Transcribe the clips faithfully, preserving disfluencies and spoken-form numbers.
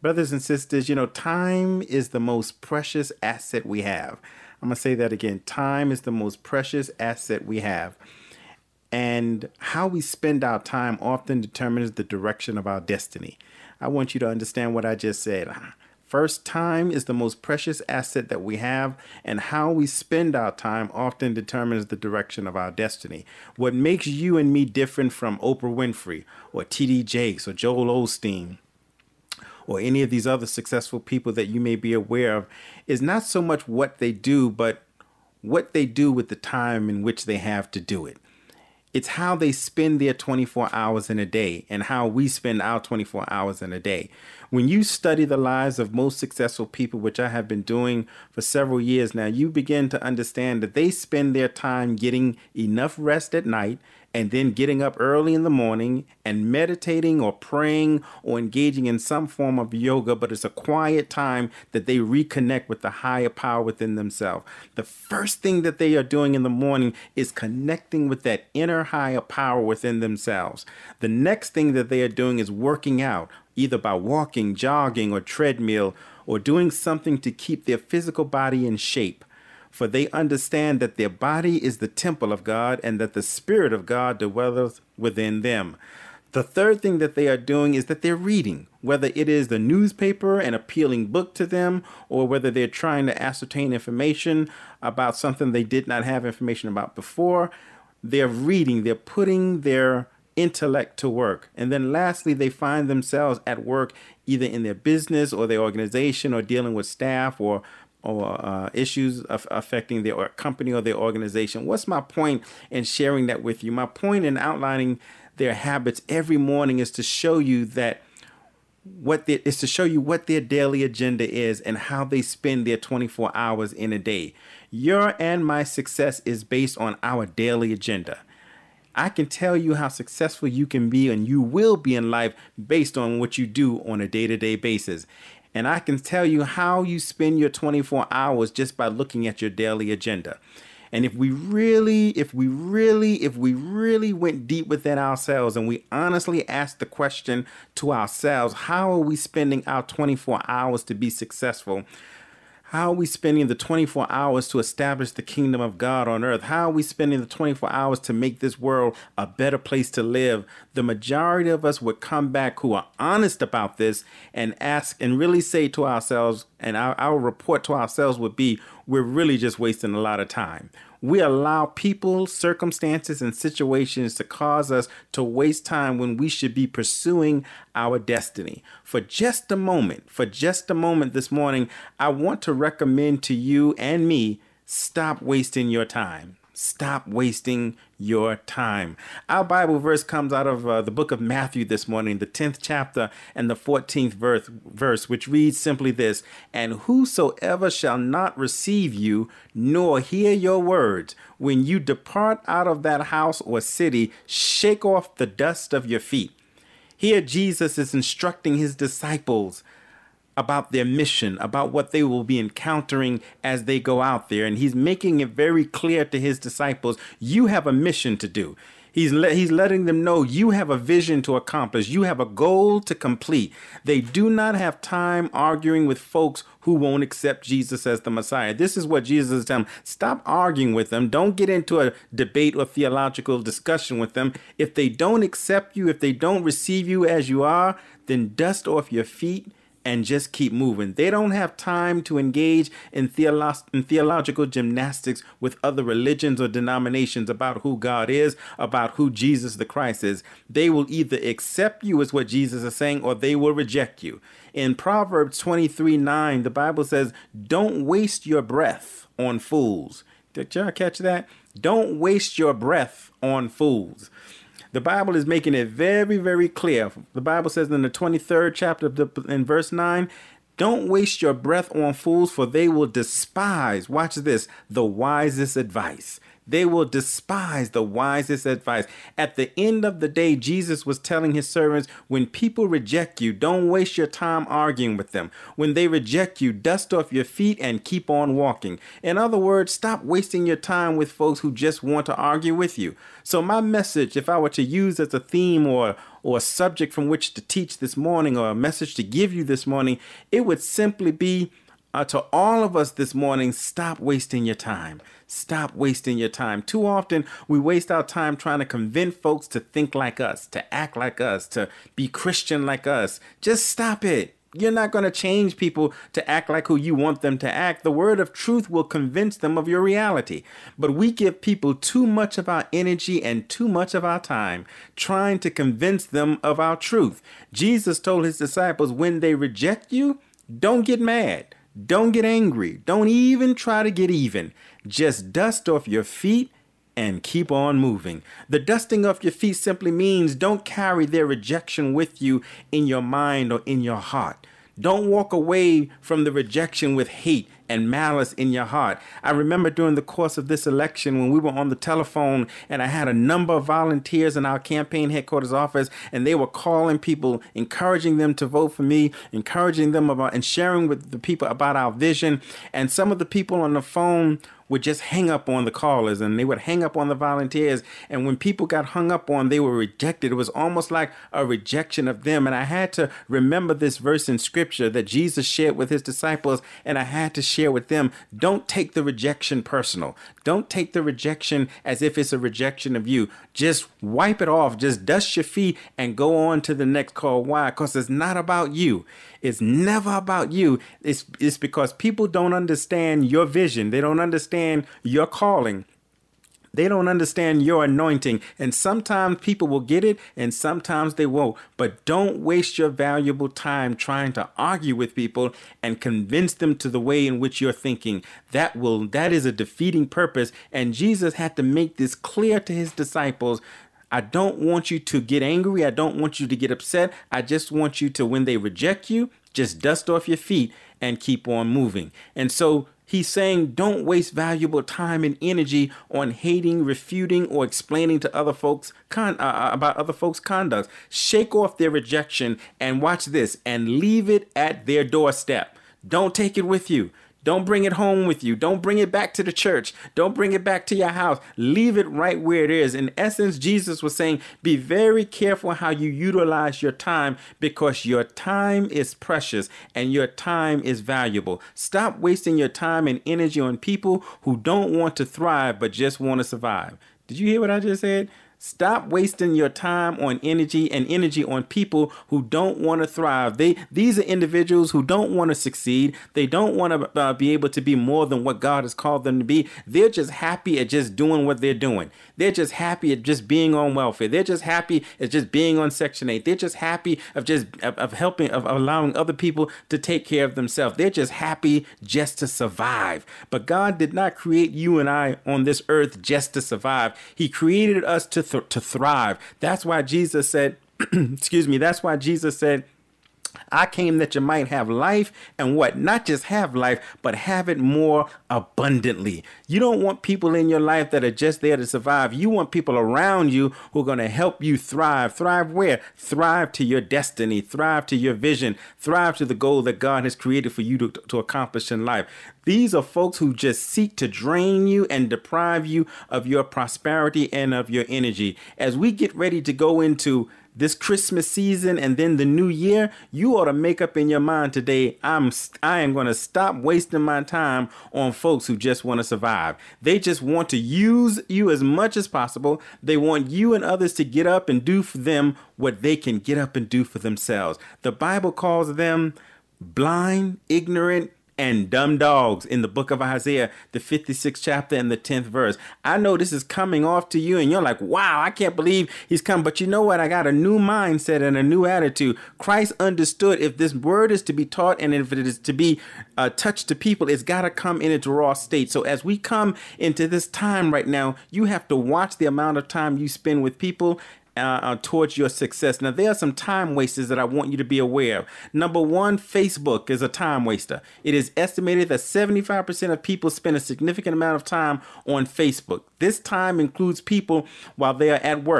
Brothers and sisters, you know, time is the most precious asset we have. I'm going to say that again. Time is the most precious asset we have. And how we spend our time often determines the direction of our destiny. I want you to understand what I just said. First, time is the most precious asset that we have, and how we spend our time often determines the direction of our destiny. What makes you and me different from Oprah Winfrey or T D Jakes or Joel Osteen or any of these other successful people that you may be aware of is not so much what they do, but what they do with the time in which they have to do it. It's how they spend their twenty-four hours in a day and how we spend our twenty-four hours in a day. When you study the lives of most successful people, which I have been doing for several years now, you begin to understand that they spend their time getting enough rest at night and then getting up early in the morning and meditating or praying or engaging in some form of yoga, but it's a quiet time that they reconnect with the higher power within themselves. The first thing that they are doing in the morning is connecting with that inner higher power within themselves. The next thing that they are doing is working out, either by walking, jogging, or treadmill, or doing something to keep their physical body in shape. For they understand that their body is the temple of God and that the Spirit of God dwelleth within them. The third thing that they are doing is that they're reading, whether it is the newspaper, an appealing book to them, or whether they're trying to ascertain information about something they did not have information about before. They're reading, they're putting their intellect to work. And then lastly, they find themselves at work, either in their business or their organization, or dealing with staff or or uh, issues of affecting their company or their organization. What's my point in sharing that with you? My point in outlining their habits every morning is to show you that what they, is to show you what their daily agenda is and how they spend their twenty-four hours in a day. Your and my success is based on our daily agenda. I can tell you how successful you can be and you will be in life based on what you do on a day-to-day basis. And I can tell you how you spend your twenty-four hours just by looking at your daily agenda. And if we really, if we really, if we really went deep within ourselves and we honestly asked the question to ourselves, how are we spending our twenty-four hours to be successful? How are we spending the twenty-four hours to establish the kingdom of God on earth? How are we spending the twenty-four hours to make this world a better place to live? The majority of us would come back who are honest about this and ask and really say to ourselves, and our, our report to ourselves would be, we're really just wasting a lot of time. We allow people, circumstances, and situations to cause us to waste time when we should be pursuing our destiny. For just a moment, for just a moment this morning, I want to recommend to you and me, stop wasting your time. Stop wasting your time. Our Bible verse comes out of uh, the book of Matthew this morning, the tenth chapter and the fourteenth verse, verse, which reads simply this: "And whosoever shall not receive you, nor hear your words, when you depart out of that house or city, shake off the dust of your feet." Here Jesus is instructing his disciples about their mission, about what they will be encountering as they go out there. And he's making it very clear to his disciples, you have a mission to do. He's le- he's letting them know you have a vision to accomplish. You have a goal to complete. They do not have time arguing with folks who won't accept Jesus as the Messiah. This is what Jesus is telling them. Stop arguing with them. Don't get into a debate or theological discussion with them. If they don't accept you, if they don't receive you as you are, then dust off your feet and just keep moving. They don't have time to engage in, theolo- in theological gymnastics with other religions or denominations about who God is, about who Jesus the Christ is. They will either accept you as what Jesus is saying, or they will reject you. In Proverbs twenty-three nine, the Bible says, don't waste your breath on fools. Did y'all catch that? Don't waste your breath on fools. The Bible is making it very, very clear. The Bible says in the twenty-third chapter of the, in verse nine, don't waste your breath on fools, for they will despise, watch this, the wisest advice. They will despise the wisest advice. At the end of the day, Jesus was telling his servants, when people reject you, don't waste your time arguing with them. When they reject you, dust off your feet and keep on walking. In other words, stop wasting your time with folks who just want to argue with you. So my message, if I were to use as a theme or or a subject from which to teach this morning or a message to give you this morning, it would simply be uh, to all of us this morning, stop wasting your time. Stop wasting your time. Too often we waste our time trying to convince folks to think like us, to act like us, to be Christian like us. Just stop it. You're not going to change people to act like who you want them to act. The word of truth will convince them of your reality. But we give people too much of our energy and too much of our time trying to convince them of our truth. Jesus told his disciples, when they reject you, don't get mad. Don't get angry. Don't even try to get even. Just dust off your feet and keep on moving. The dusting of your feet simply means don't carry their rejection with you in your mind or in your heart. Don't walk away from the rejection with hate and malice in your heart. I remember during the course of this election when we were on the telephone and I had a number of volunteers in our campaign headquarters office, and they were calling people, encouraging them to vote for me, encouraging them about and sharing with the people about our vision. And some of the people on the phone would just hang up on the callers, and they would hang up on the volunteers. And when people got hung up on, they were rejected. It was almost like a rejection of them. And I had to remember this verse in scripture that Jesus shared with his disciples, and I had to share with them. Don't take the rejection personal. Don't take the rejection as if it's a rejection of you. Just wipe it off. Just dust your feet and go on to the next call. Why? Because it's not about you. It's never about you. It's, it's because people don't understand your vision. They don't understand your calling. They don't understand your anointing. And sometimes people will get it and sometimes they won't. But don't waste your valuable time trying to argue with people and convince them to the way in which you're thinking. That will, that is a defeating purpose. And Jesus had to make this clear to his disciples. I don't want you to get angry. I don't want you to get upset. I just want you to, when they reject you, just dust off your feet and keep on moving. And so he's saying, don't waste valuable time and energy on hating, refuting, or explaining to other folks con- uh, about other folks' conduct. Shake off their rejection and watch this and leave it at their doorstep. Don't take it with you. Don't bring it home with you. Don't bring it back to the church. Don't bring it back to your house. Leave it right where it is. In essence, Jesus was saying, be very careful how you utilize your time, because your time is precious and your time is valuable. Stop wasting your time and energy on people who don't want to thrive but just want to survive. Did you hear what I just said? Stop wasting your time on energy and energy on people who don't want to thrive. They, these are individuals who don't want to succeed. They don't want to uh, be able to be more than what God has called them to be. They're just happy at just doing what they're doing. They're just happy at just being on welfare. They're just happy at just being on Section eight. They're just happy of just of, of helping, of allowing other people to take care of themselves. They're just happy just to survive. But God did not create you and I on this earth just to survive. He created us to th- to thrive. That's why Jesus said, excuse me, that's why Jesus said, I came that you might have life, and what? Not just have life, but have it more abundantly. You don't want people in your life that are just there to survive. You want people around you who are going to help you thrive. Thrive where? Thrive to your destiny. Thrive to your vision. Thrive to the goal that God has created for you to, to accomplish in life. These are folks who just seek to drain you and deprive you of your prosperity and of your energy. As we get ready to go into this Christmas season and then the new year, you ought to make up in your mind today, I'm I am going to stop wasting my time on folks who just want to survive. They just want to use you as much as possible. They want you and others to get up and do for them what they can get up and do for themselves. The Bible calls them blind, ignorant, and dumb dogs in the book of Isaiah, the fifty-sixth chapter and the tenth verse. I know this is coming off to you and you're like, wow, I can't believe he's come. But you know what? I got a new mindset and a new attitude. Christ understood if this word is to be taught and if it is to be uh, touched to people, it's got to come in its raw state. So as we come into this time right now, you have to watch the amount of time you spend with people Uh, uh, towards your success. Now, there are some time wasters that I want you to be aware of. Number one, Facebook is a time waster. It is estimated that seventy-five percent of people spend a significant amount of time on Facebook. This time includes people while they are at work.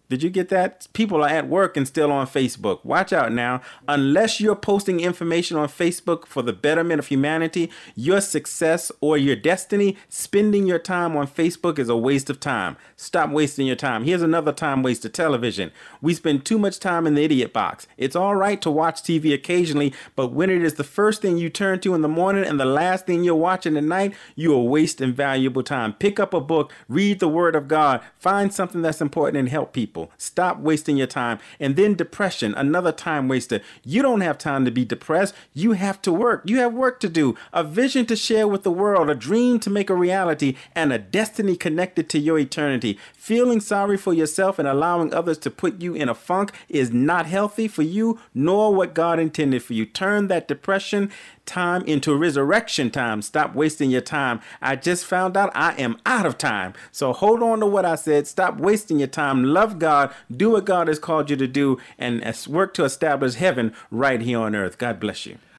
Did you get that? People are at work and still on Facebook. Watch out now. Unless you're posting information on Facebook for the betterment of humanity, your success or your destiny, spending your time on Facebook is a waste of time. Stop wasting your time. Here's another time waster: television. We spend too much time in the idiot box. It's all right to watch T V occasionally, but when it is the first thing you turn to in the morning and the last thing you're watching at night, you are wasting valuable time. Pick up a book, read the Word of God, find something that's important and help people. Stop wasting your time. And then depression, another time waster. You don't have time to be depressed. You have to work. You have work to do, a vision to share with the world, a dream to make a reality, and a destiny connected to your eternity. Feeling sorry for yourself and allowing others to put you in a funk is not healthy for you, nor what God intended for you. Turn that depression time into resurrection time. Stop wasting your time. I just found out I am out of time. So hold on to what I said. Stop wasting your time. Love God. Do what God has called you to do, and work to establish heaven right here on earth. God bless you.